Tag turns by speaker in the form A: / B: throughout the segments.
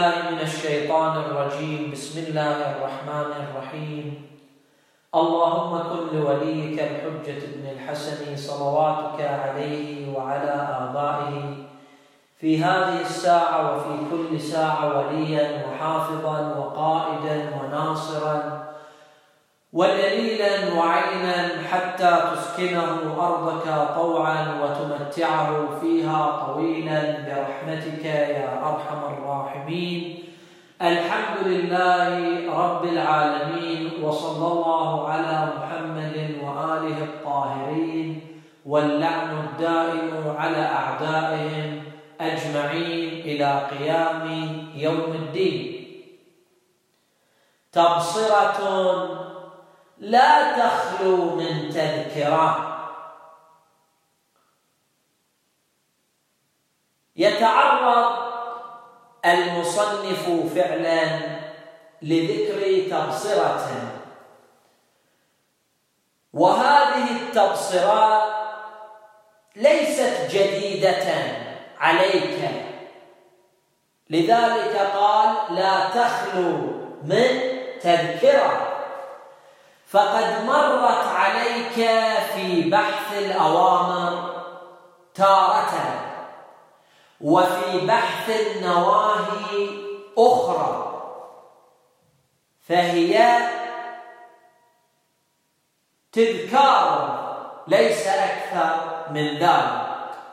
A: من الشيطان الرجيم. بسم الله الرحمن الرحيم. اللهم كن لوليك الحجة بن الحسن صلواتك عليه وعلى آبائه في هذه الساعة وفي كل ساعة وليا وحافظا وقائدا وناصرا ودليلا وعينا حتى تسكنه أرضك طوعا وتمتعه فيها طويلا برحمتك يا أرحم الراحمين. الحمد لله رب العالمين، وصلى الله على محمد وآله الطاهرين، واللعن الدائم على أعدائهم أجمعين إلى قيام يوم الدين. تبصرة لا تخلو من تذكرة. يتعرض المصنف فعلا لذكر تبصرة، وهذه التبصرات ليست جديدة عليك، لذلك قال لا تخلو من تذكرة، فقد مرت عليك في بحث الأوامر تارة وفي بحث النواهي أخرى، فهي تذكار ليس أكثر من ذلك.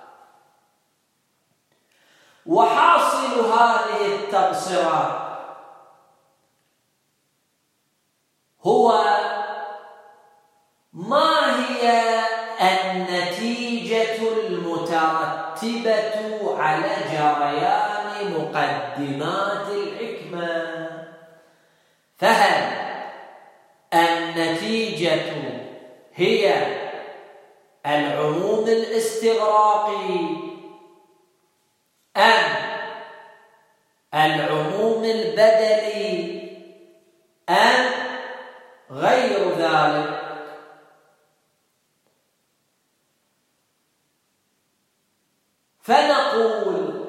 A: وحاصل هذه التبصرة هو ما هي النتيجة المترتبة على جريان مقدمات الحكمة. فهل النتيجة هي العموم الاستغراقي أم العموم البدلي أم غير ذلك؟ فنقول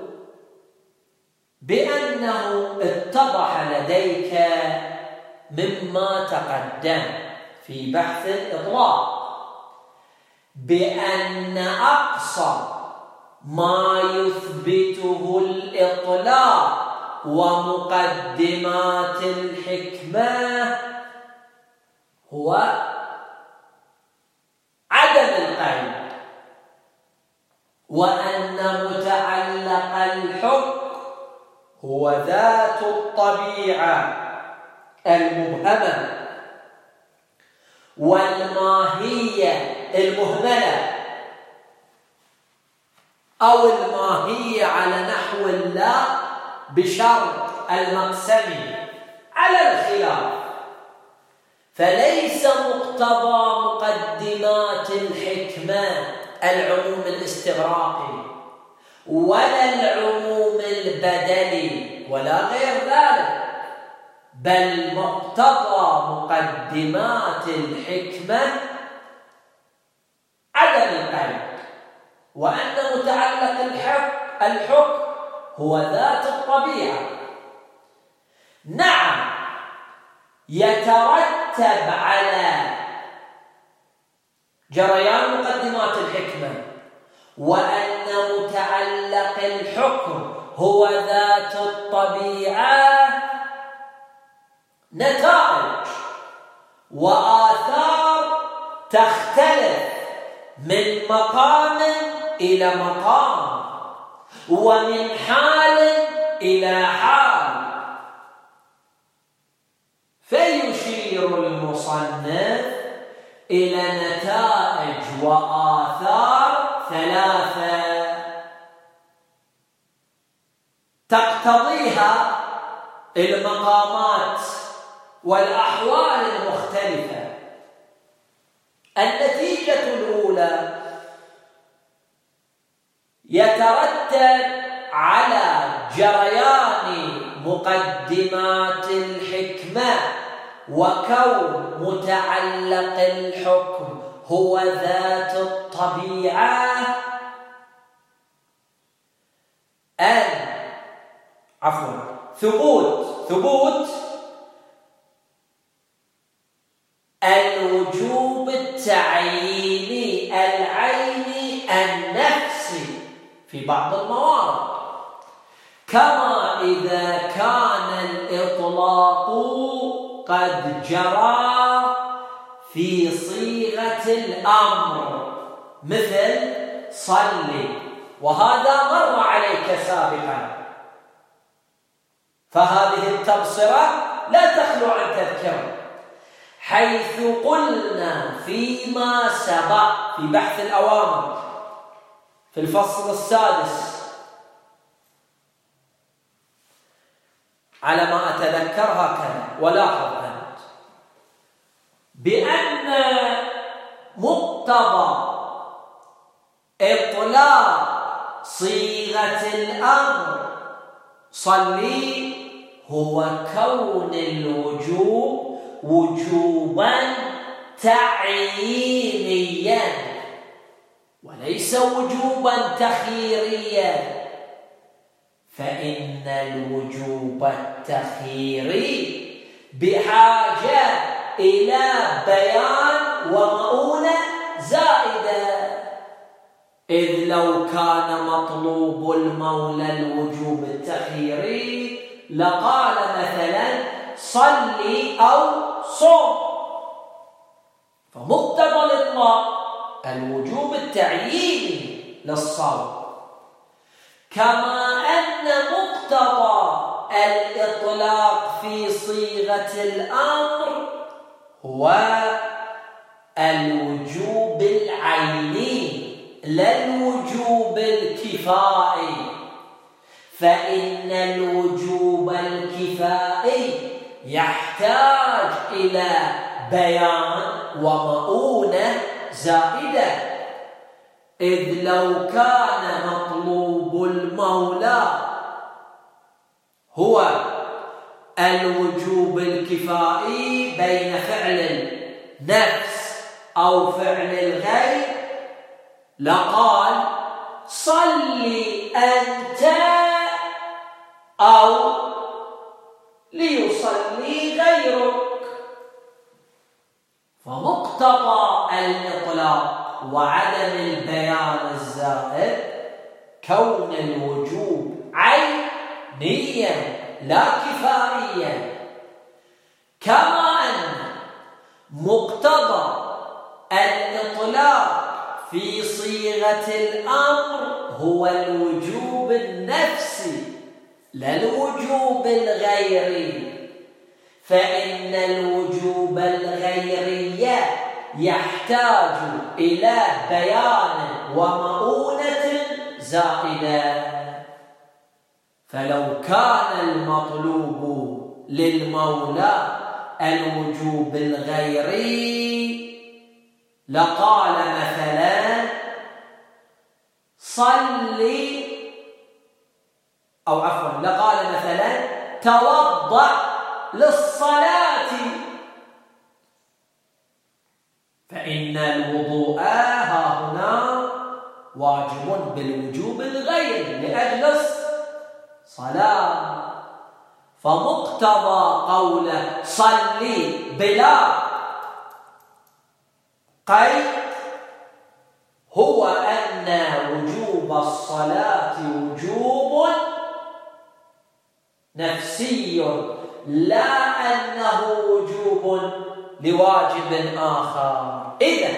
A: بأنه اتضح لديك مما تقدم في بحث الإطلاق بأن أقصى ما يثبته الإطلاق ومقدمات الحكمة هو عدم القيد، وأن متعلق الحكم هو ذات الطبيعة المبهمة والماهية المهملة، أو الماهية على نحو لا بشرط المقسم على الخلاف. فليس مقتضى مقدمات الحكمة العموم الاستغراقي ولا العموم البدلي ولا غير ذلك، بل مقتضى مقدمات الحكمة عدم القيد، وأن متعلق الحكم هو ذات الطبيعة. نعم، يترتب على جريان مقدمات الحكمة وأن متعلق الحكم هو ذات الطبيعة نتائج وآثار تختلف من مقام إلى مقام ومن حال إلى حال. فيشير المصنف إلى نتائج وآثار ثلاثة تقتضيها المقامات والأحوال المختلفة. النتيجة الأولى يترتب على جريان مقدمات الحكمة وكون متعلق الحكم هو ذات الطبيعة ثبوت الوجوب التعييني العيني النفسي في بعض الموارد، كما إذا كان الإطلاق قد جرى في صيغة الأمر مثل صلي، وهذا مر عليك سابقا، فهذه التبصرة لا تخلو عن تذكره، حيث قلنا فيما سبق في بحث الأوامر في الفصل السادس على ما أتذكر هكذا، ولاحظ أنت بأن مقتضى إطلاق صيغة الأمر صلي هو كون الوجوب وجوبا تعيينيا وليس وجوبا تخييريا، فإن الوجوب التخييري بحاجة إلى بيان ومؤونة زائدة، إذ لو كان مطلوب المولى الوجوب التخييري لقال مثلا صلي أو صم، فمقتضى الإطلاق الوجوب التعييني للصوم، كما أن مقتضى الإطلاق في صيغة الأمر هو الوجوب العيني لا الوجوب الكفائي، فإن الوجوب الكفائي يحتاج إلى بيان ومؤونة زائدة، إذ لو كان مطلوب المولى هو الوجوب الكفائي بين فعل النفس أو فعل الغير لقال صلي أنت أو ليصلي غيرك، فمقتضى الإطلاق وعدم البيان الزائد كون الوجوب عينيا لا كفائيا، كما أن مقتضى الإطلاق في صيغة الأمر هو الوجوب النفسي لا الوجوب الغيري، فإن الوجوب الغيري يحتاج إلى بيان ومؤونة زائدة، فلو كان المطلوب للمولى الوجوب الغيري لقال مثلا صلي، أو عفوا لقال مثلا توضأ للصلاة، فإن الوضوء ها هنا واجب بالوجوب الغيري لأجل الصلاة، فمقتضى قوله صلي بلا قيد هو أن وجوب الصلاة وجوب نفسي لا أنه وجوب لواجب آخر. إذن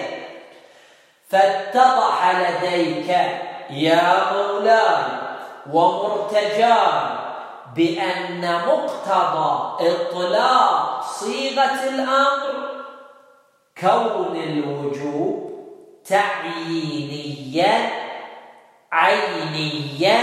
A: فاتضح لديك يا مولاي ومرتجاي بأن مقتضى إطلاق صيغة الأمر كون الوجوب تعيينيا عينيا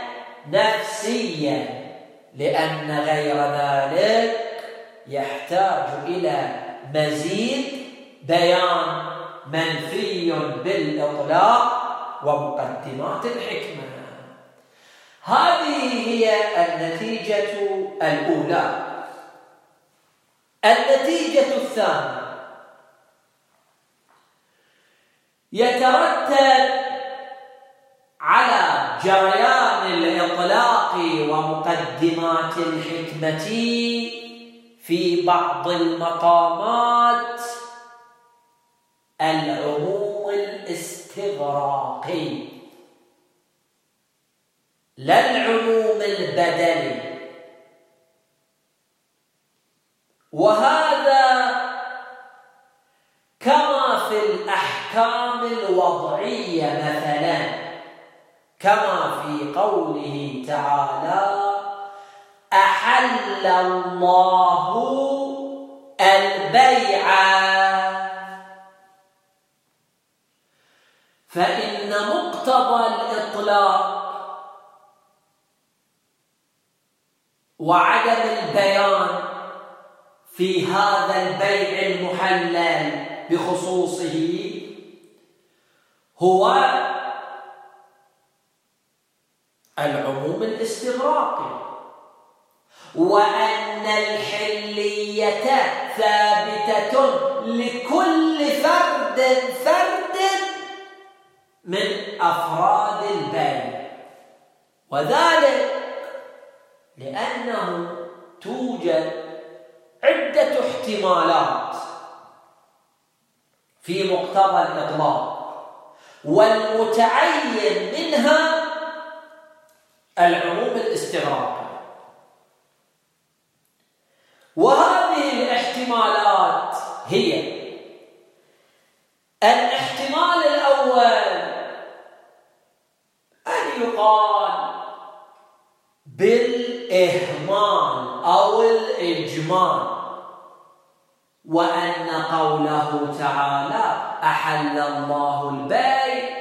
A: نفسيا، لأن غير ذلك يحتاج إلى مزيد بيان منفي بالإطلاق ومقدمات الحكمة. هذه هي النتيجة الأولى. النتيجة الثانية يترتب على جريان الإطلاق ومقدمات الحكمة في بعض المقامات العموم الاستغراقي لا العموم البدني، وهذا كما في الأحكام الوضعية مثلا، كما في قوله تعالى: أحل الله البيع، فإن مقتضى الإطلاق وعدم البيان في هذا البيع المحلل بخصوصه هو العموم الاستغراقي، وأن الحلية ثابتة لكل فرد من أفراد البيع، وذلك لأنه توجد عدة احتمالات في مقتضى الإطلاق، والمتعين منها العموم الاستغراقي. وهذه الاحتمالات هي: الاحتمال الأول أن يقال بالإهمال أو الإجمال، وأن قوله تعالى أحل الله البيع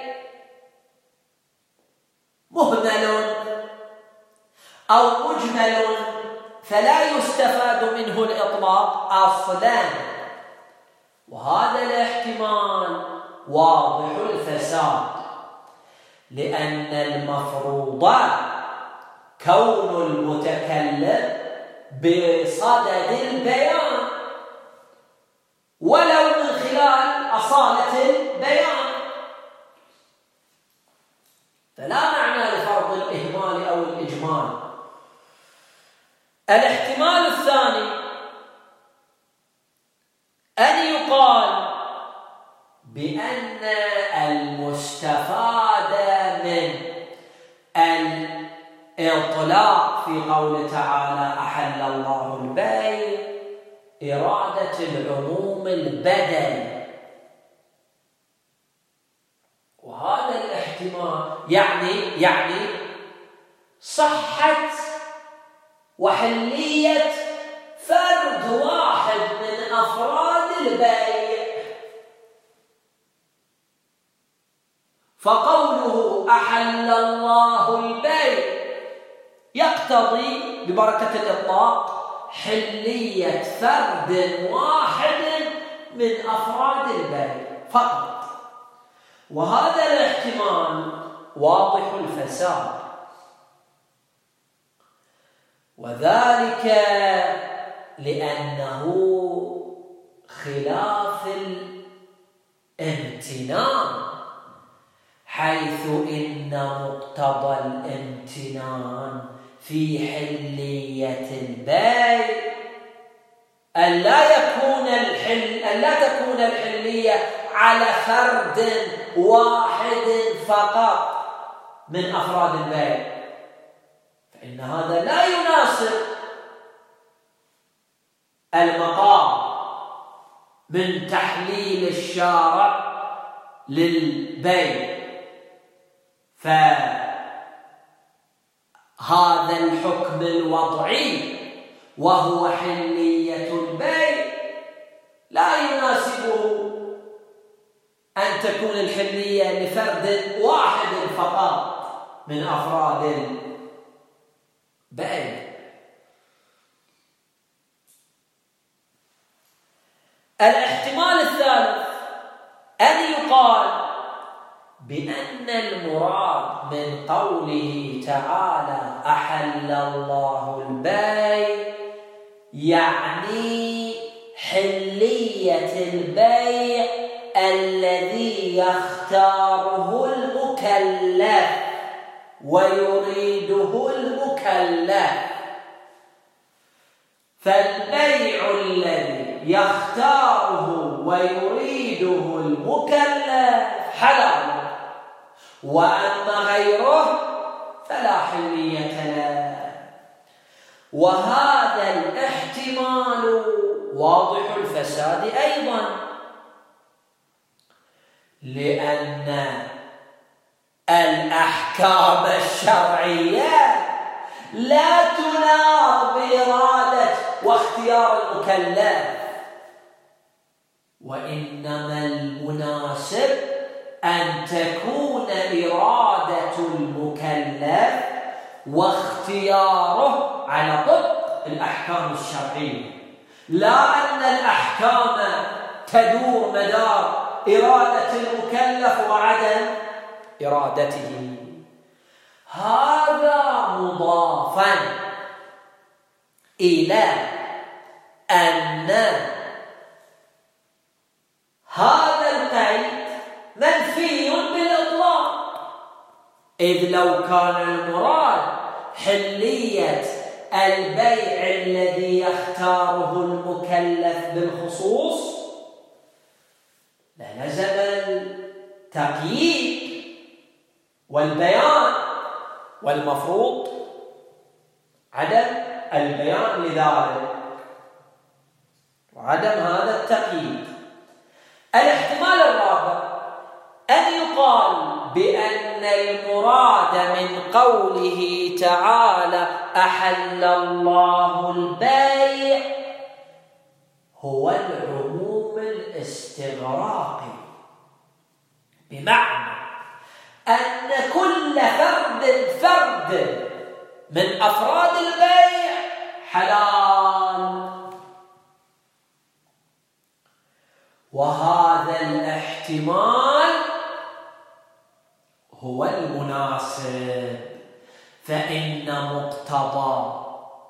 A: مهمل أو مجمل، فلا يستفاد منه الإطلاق أصلا، وهذا الاحتمال واضح الفساد، لأن المفروض كون المتكلم بصدد البيان ولو من خلال أصالة البيان، فلا معنى لفرض الإهمال أو الإجمال. الاحتمال الثاني أن يقال بأن المستفاد من الإطلاق في قوله تعالى أحل الله البيع إرادة العموم البدني، وهذا الاحتمال يعني صحة وحلية فرد واحد من أفراد البيع، فقوله أحل الله البيع يقتضي ببركة الإطلاق حلية فرد واحد من أفراد البيع فقط، وهذا الاحتمال واضح الفساد، وذلك لأنه خلاف الامتنان، حيث إن مقتضى الامتنان في حلية البيع أن لا تكون الحلية على فرد واحد فقط من أفراد البيع، فإن هذا لا يناسب المقام من تحليل الشارع للبيع، فهذا الحكم الوضعي وهو حلية البيع لا يناسبه أن تكون الحلية لفرد واحد فقط من أفراد البيع. الاحتمال الثالث أن يقال بأن المراد من قوله تعالى أحل الله البيع يعني حلية البيع الذي يختاره المكلف ويريده المكلف. فالبيع الذي يختاره ويريده المكلف حلال، وأما غيره فلا حلية له. وهذا الاحتمال واضح الفساد أيضا، لأن الأحكام الشرعية لا تناط بإرادة واختيار المكلف، وإنما المناسب أن تكون إرادة المكلف واختياره على طبق الأحكام الشرعية، لا أن الأحكام تدور مدار إرادة المكلف وعدم إرادته. هذا مضافا إلى أن هذا القيد منفي بالإطلاق، إذ لو كان المراد حلية البيع الذي يختاره المكلف بالخصوص للزم التقييد والبيان، والمفروض عدم البيان لذلك وعدم هذا التقييد. الاحتمال الرابع أن يقال بأن المراد من قوله تعالى أحل الله البيع هو العموم الاستغراقي، بمعنى أن كل فرد من أفراد البيع حلال، وهذا الاحتمال هو المناسب، فإن مقتضى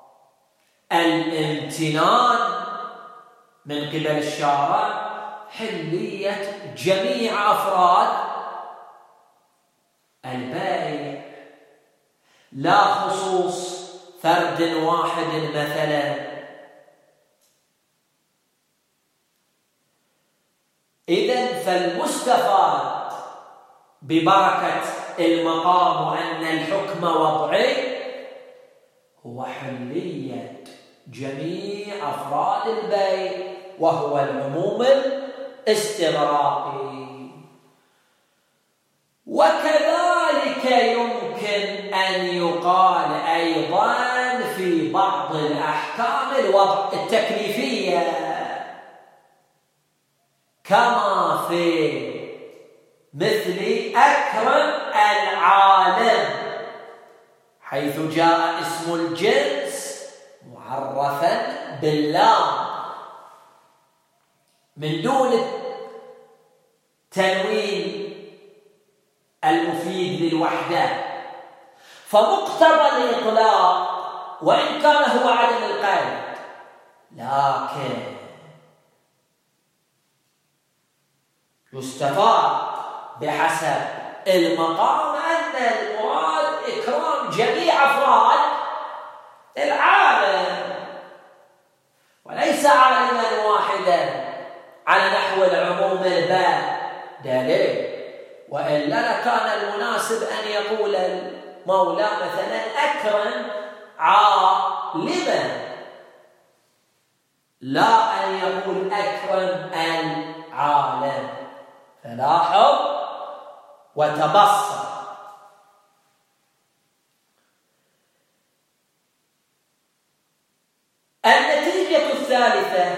A: الامتنان من قبل الشارع حلية جميع أفراد البيع، لا خصوص فرد واحد مثلا. إذن فالمستفاد ببركة المقام وأن الحكم وضعي هو حلية جميع أفراد البيع، وهو العموم الاستغراقي. وكذلك يمكن أن يقال أيضا في بعض الأحكام التكليفية، كما في مثل أكرم العالم، حيث جاء اسم الجنس معرفا باللام من دون التنوين المفيد للوحدة، فمقتضى الإطلاق وإن كان هو عدم القيد، لكن يستفاد بحسب المقام أن المراد إكرام جميع أفراد العالم وليس عالما واحدا على نحو العموم البادل. وإلا لكان المناسب أن يقول المولى مثلا أكرم عالما، لا أن يقول أكرم العالم. فلاحظ وتبصر. النتيجة الثالثة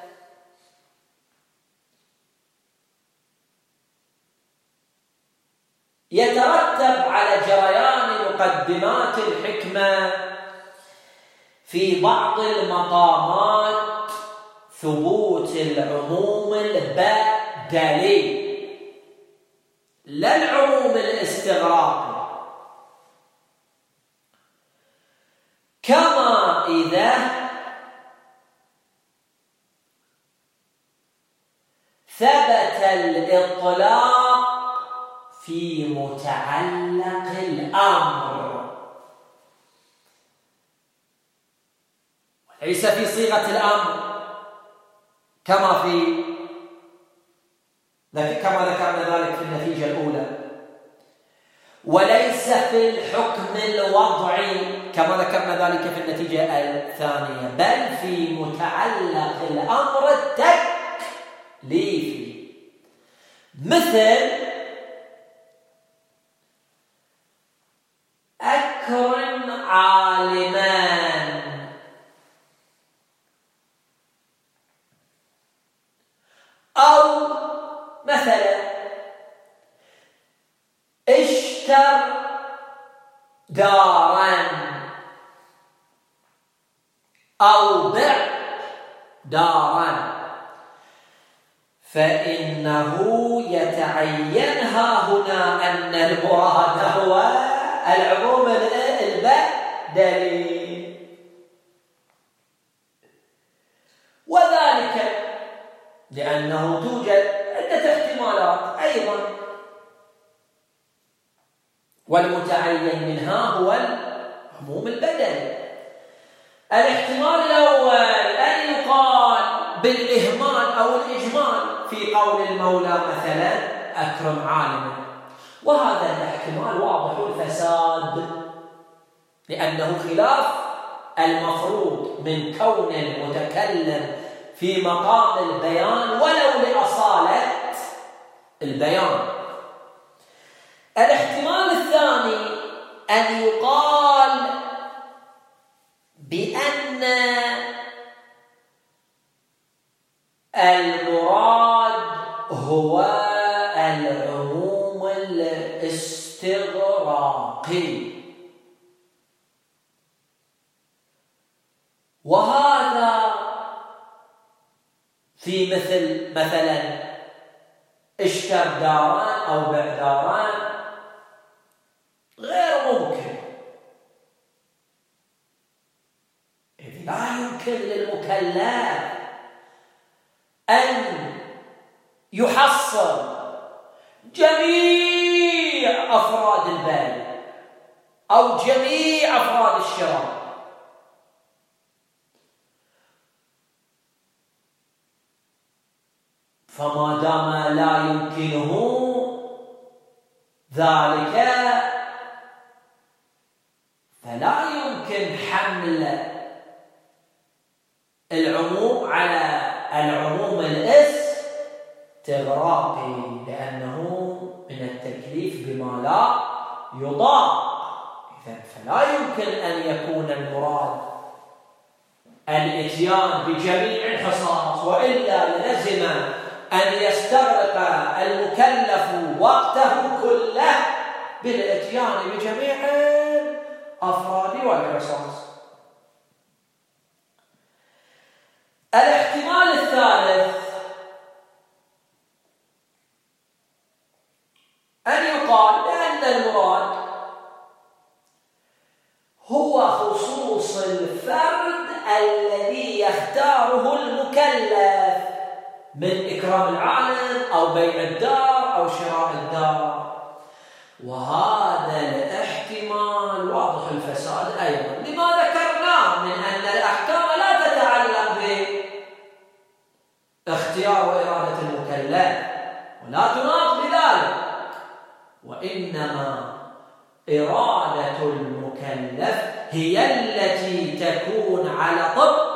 A: يترتب على جريان مقدمات الحكمة في بعض المقامات ثبوت العموم البدلي لا العموم الاستغراقي، كما إذا ثبت الإطلاق في متعلق الأمر وليس في صيغة الأمر كما ذكرنا ذلك في النتيجة الأولى، وليس في الحكم الوضعي كما ذكرنا ذلك في النتيجة الثانية، بل في متعلق الأمر التكليفي، مثل أكرم عالمان أو مثلا اشتر دارا أو بع دارا، فإنه يتعين هنا أن المراد هو العموم البدلي، وذلك لأنه توجد عدة احتمالات أيضا، والمتعين منها هو العموم البدلي. الاحتمال الأول أن يقال بالإهمال أو الإجمال في قول المولى مثلا أكرم عالما، وهذا الاحتمال واضح الفساد، لأنه خلاف المفروض من كون المتكلم في مقام البيان ولو لأصالة البيان. الاحتمال الثاني أن يقال بأن المراد هو العموم الاستغراقي، وهذا في مثلا اشتر داران أو بع داران غير ممكن، إذ لا يمكن للمكلف أن يحصل جميع أفراد البيع أو جميع أفراد الشراء، فما دام لا يمكنه ذلك فلا يمكن حمل العموم على العموم الاستغراقي، لأنه من التكليف بما لا يطاق، فلا يمكن أن يكون المراد الإتيان بجميع الحصص، وإلا لزم أن يستغرق المكلف وقته كله بالإتيان بجميع الأفراد والحصص. الاحتمال الثالث أن يقال بأن المراد هو خصوص الفرد الذي يختاره المكلف من إكرام العالم أو بيع الدار أو شراء الدار، وهذا الاحتمال واضح الفساد أيضا لما ذكرناه من أن الأحكام لا تتعلق باختيار وإرادة المكلف ولا تناط بذلك، وإنما إرادة المكلف هي التي تكون على طبق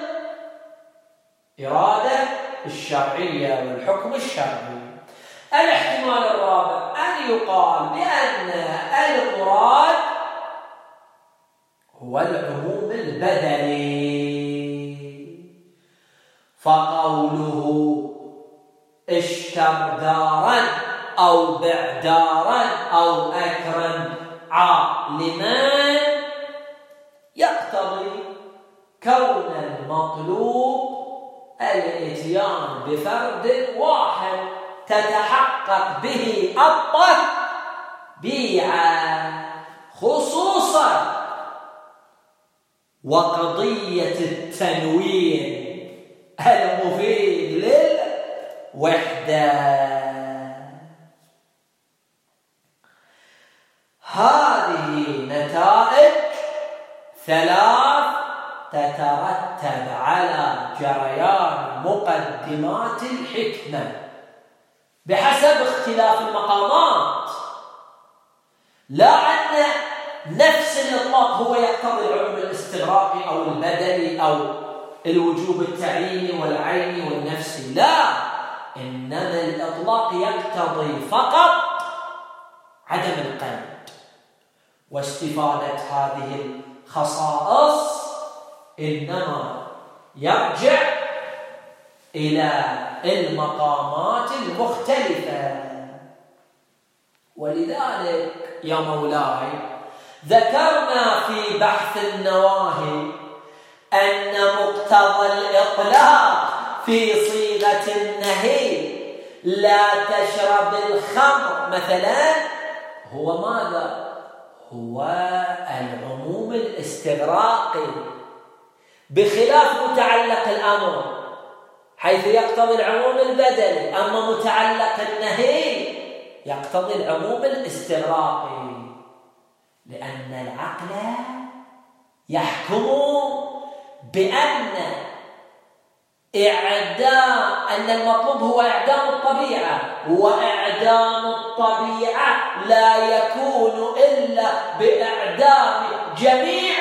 A: الإرادة الشرعية والحكم الشرعي. الاحتمال الرابع أن يقال بأن المراد هو العموم البدني، فقوله اشتر دارا أو بع دارا أو أكرم عالما يقتضي كون المطلوب الاتيان بفرد واحد تتحقق به الطبيعة، خصوصا وقضية التنوين المفيد للوحدة. 3 تترتب على جريان مقدمات الحكمة بحسب اختلاف المقامات، لا أن نفس الإطلاق هو يقتضي العموم الاستغراقي أو البدلي أو الوجوب التعييني والعيني والنفسي، لا، إنما الإطلاق يقتضي فقط عدم القيد. واستفادة هذه الخصائص إنما يرجع إلى المقامات المختلفة. ولذلك يا مولاي ذكرنا في بحث النواهي أن مقتضى الإطلاق في صيغة النهي لا تشرب الخمر مثلا هو ماذا؟ هو العموم الاستغراقي، بخلاف متعلق الأمر حيث يقتضي العموم البدلي، أما متعلق النهي يقتضي العموم الاستغراقي، لأن العقل يحكم بأن أن المطلوب هو إعدام الطبيعة، وإعدام الطبيعة لا يكون إلا بإعدام جميع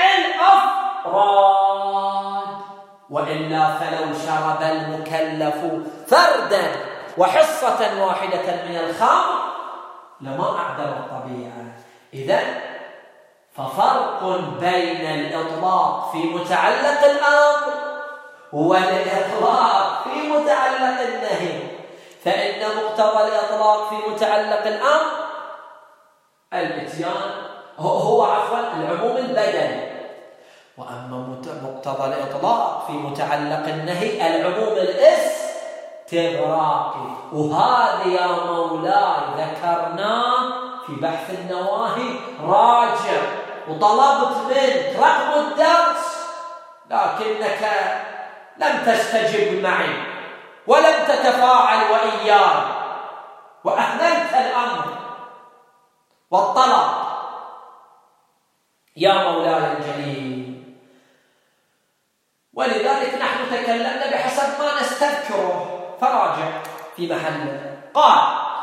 A: الأفراد، وإلا فلو شرب المكلف فردا وحصة واحدة من الخمر لما أعدم الطبيعة. إذن ففرق بين الإطلاق في متعلق الأمر والإطلاق في متعلق النهي، فإن مقتضى الإطلاق في متعلق الأمر الإتيان هو العموم البدني، وأما مقتضى الإطلاق في متعلق النهي العموم الاستغراقي. وهذا يا مولاي ذكرناه في بحث النواهي، راجع وطلبت منك رقم الدرس لكنك لم تستجب معي ولم تتفاعل وإياي وأهملت الأمر والطلب يا مولاي الجليل. ولذلك نحن تكلمنا بحسب ما نستذكره، فراجع في محله. قال: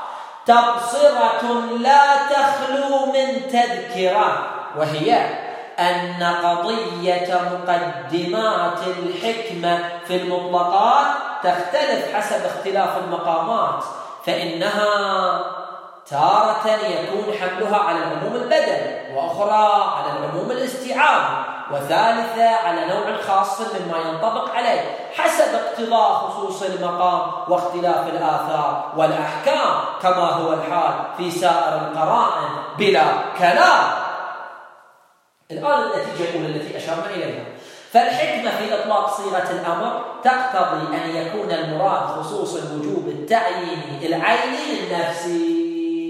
A: تبصرة لا تخلو من تذكرة، وهي أن قضية مقدمات الحكمة في المطلقات تختلف حسب اختلاف المقامات، فإنها تارة يكون حملها على العموم البدني، وأخرى على العموم الاستيعابي، وثالثة على نوع خاص مما ينطبق عليه حسب اقتضاء خصوص المقام واختلاف الآثار والأحكام، كما هو الحال في سائر القرائن بلا كلام. الآن النتيجة الأولى التي أشرنا إليها، فالحكمة في إطلاق صيغة الأمر تقتضي أن يكون المراد خصوص الوجوب التعييني العيني النفسي،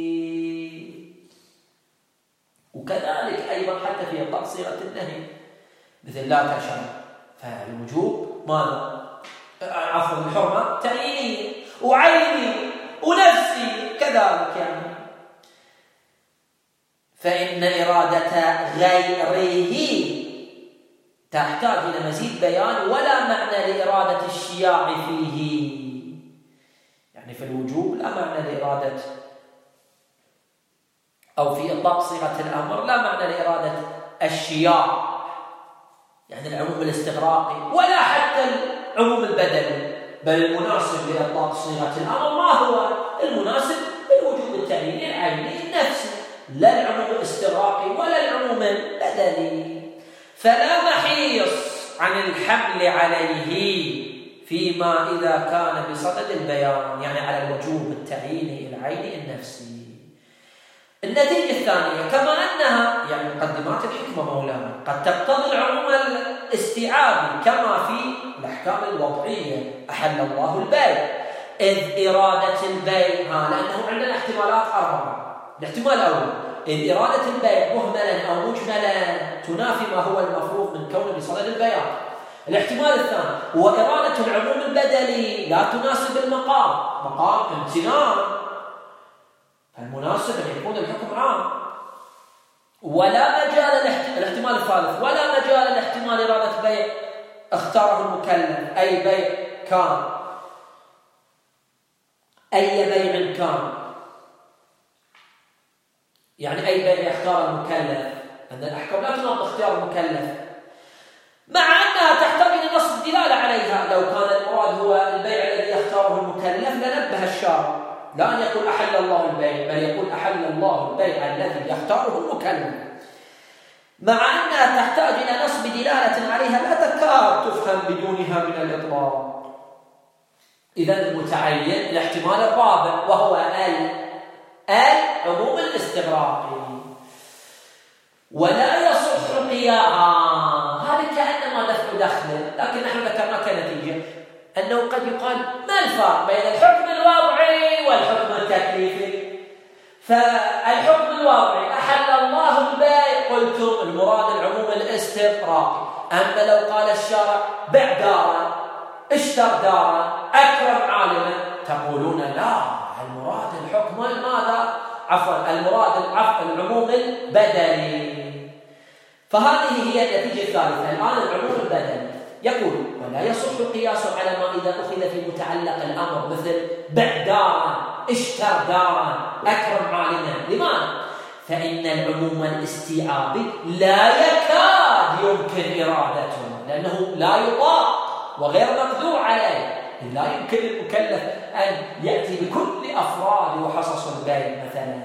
A: وكذلك أيضا حتى في إطلاق صيغة النهي مثل لا تشرب، فالوجوب ماذا؟ الحرمة تعييني وعيني ونفسي كذلك يعني. فإن إرادة غيره تحتاج إلى مزيد بيان، ولا معنى لإرادة الشياع فيه، يعني في الوجوب لا معنى لإرادة، أو في إطلاق صيغة الأمر لا معنى لإرادة الشياع يعني العموم الاستغراقي، ولا حتى العموم البدني، بل المناسب لإطلاق صيغة الأمر ما هو؟ المناسب بالوجوب التعييني العيني النفسي، لا العموم الاستغراقي ولا العموم البدني. فلا محيص عن الحمل عليه فيما إذا كان بصدد البيان، يعني على الوجوب التعييني العيني النفسي. النتيجة الثانية، كما أنها يعني مقدمات الحكمة مولانا قد تقتضي العموم الاستيعابي كما في الأحكام الوضعية، أحل الله البيع، إذ إرادة البيع لأنه عندنا احتمالات 4. الاحتمال الأول، إذ إرادة البيع مهملا أو مجملا تنافي ما هو المفروض من كونه بصدد البيان. الاحتمال الثاني هو إرادة العموم البدلي لا تناسب المقام، مقام امتنان، فالمناسب أن يكون الحكم عام. ولا مجال الاحتمال الثالث ولا مجال لاحتمال إرادة بيع اختاره المكلف، أي بيع كان، أي بيع كان، يعني أي بيع يختار المكلف، أن الأحكام لا تناط اختيار المكلف، مع أنها تحتاج إلى نص الدلالة عليها. لو كان المراد هو البيع الذي يختاره المكلف لنبه الشارع، لا أن يقول أحل الله البيع، بل يقول أحل الله البيع الذي يختاره المكلف. مع أنها تحتاج إلى نصب دلالة عليها لا تكاد تفهم بدونها من الإطلاق. إذا المتعين الاحتمال الرابع وهو العموم الاستغراقي. ولا يصح هذه كأنما دفع دخل، لكن نحن ذكرنا كنتيجة أنه قد يقال ما الفرق بين الحكم الوضعي والحكم التكليفي؟ فالحكم الوضعي أحل الله البيع، قلتم المراد العموم الاستغراقي. أما لو قال الشارع بع دارا، اشتر دارا، أكرم عالما، تقولون لا، المراد الحكم ماذا؟ المراد العموم البدني. فهذه هي النتيجة الثالثة. الآن العموم البدني يقول ولا يصح قياس على ما إذا أخذ في متعلق الأمر، مثل بع دارا، اشتر دارا، أكرم عالما. لماذا؟ فإن العموم الاستيعابي لا يكاد يمكن إرادته، لأنه لا يطاق وغير مقدور عليه. لا يمكن للمكلف أن يأتي بكل أفراد وحصص البيع مثلا.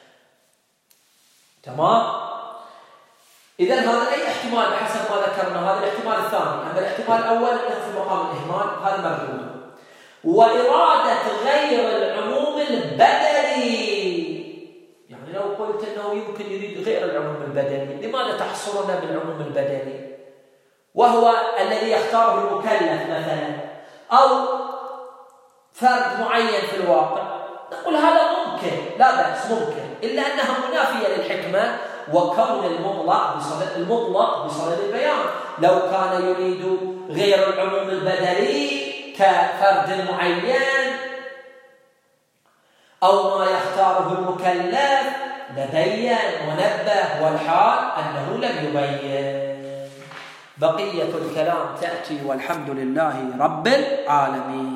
A: تمام؟ إذا هذا أي احتمال بحسب ما ذكرنا، هذا الاحتمال الثاني. أما الاحتمال الأول أنه في مقام الإهمال، هذا مردود. وإرادة غير العموم البدني، يعني لو قلت أنه يمكن يريد غير العموم البدني، لماذا تحصرنا بالعموم البدني وهو الذي يختاره المكلف مثلا أو فرد معين في الواقع؟ نقول هذا ممكن، لا بأس، ممكن، إلا أنها منافية للحكمة وكون المطلق بصدد البيان. لو كان يريد غير العموم البدني كفرد معين أو ما يختاره المكلف لبين ونبه، والحال أنه لم يبين. بقية الكلام تأتي، والحمد لله رب العالمين.